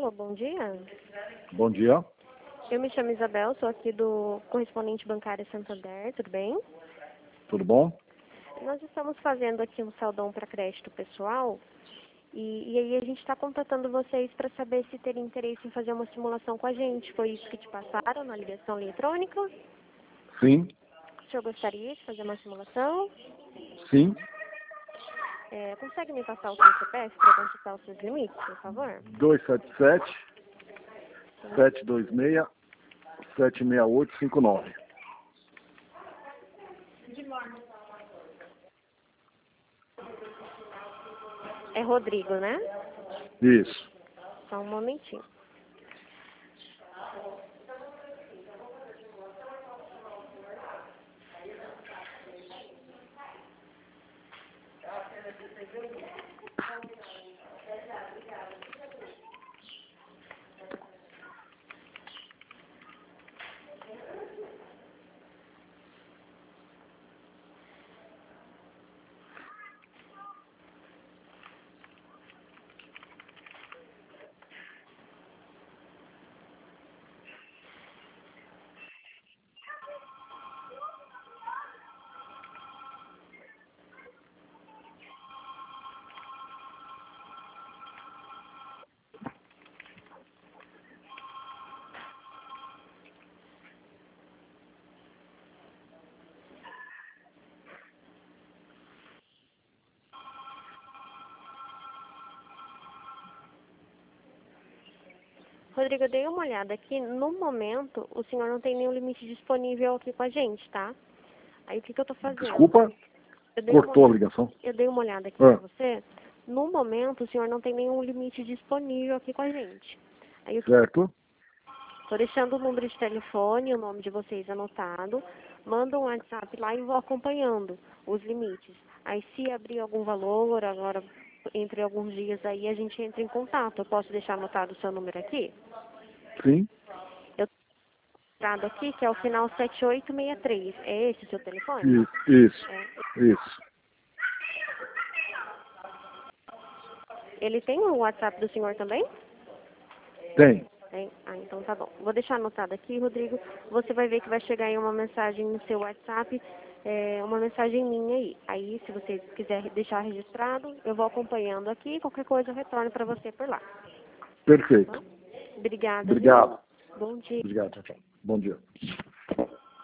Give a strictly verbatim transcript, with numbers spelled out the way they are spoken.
Alô, bom dia. Bom dia. Eu me chamo Isabel, sou aqui do correspondente bancário Santander, tudo bem? Tudo bom? Nós estamos fazendo aqui um saldão para crédito pessoal e, e aí a gente está contatando vocês para saber se terem interesse em fazer uma simulação com a gente. Foi isso que te passaram na ligação eletrônica? Sim. O senhor gostaria de fazer uma simulação? Sim. É, consegue me passar o seu C P F para consultar os seus limites, por favor? dois sete sete, sete dois seis, sete seis oito cinco nove. É Rodrigo, né? Isso. Só um momentinho. Rodrigo, eu dei uma olhada aqui. No momento, o senhor não tem nenhum limite disponível aqui com a gente, tá? Aí o que, que eu tô fazendo? Desculpa, Eu dei cortou a uma, ligação. eu dei uma olhada aqui Ah. pra você. No momento, o senhor não tem nenhum limite disponível aqui com a gente. Aí eu Certo? tô deixando o número de telefone, o nome de vocês anotado. Manda um WhatsApp lá e vou acompanhando os limites. Aí se abrir algum valor, agora entre alguns dias aí, a gente entra em contato. Eu posso deixar anotado o seu número aqui? Sim. Eu tenho aqui, que é o final sete oito seis três. É esse o seu telefone? Isso. Isso. É. Isso. Ele tem o WhatsApp do senhor também? Tem. Tem? Ah, então tá bom. Vou deixar anotado aqui, Rodrigo. Você vai ver que vai chegar aí uma mensagem no seu WhatsApp, é, uma mensagem minha aí. Aí, se você quiser deixar registrado, eu vou acompanhando aqui. Qualquer coisa eu retorno para você por lá. Perfeito. Tá? Obrigada, viu? Obrigado. Bom dia. Obrigado. Tchau, tchau. Bom dia.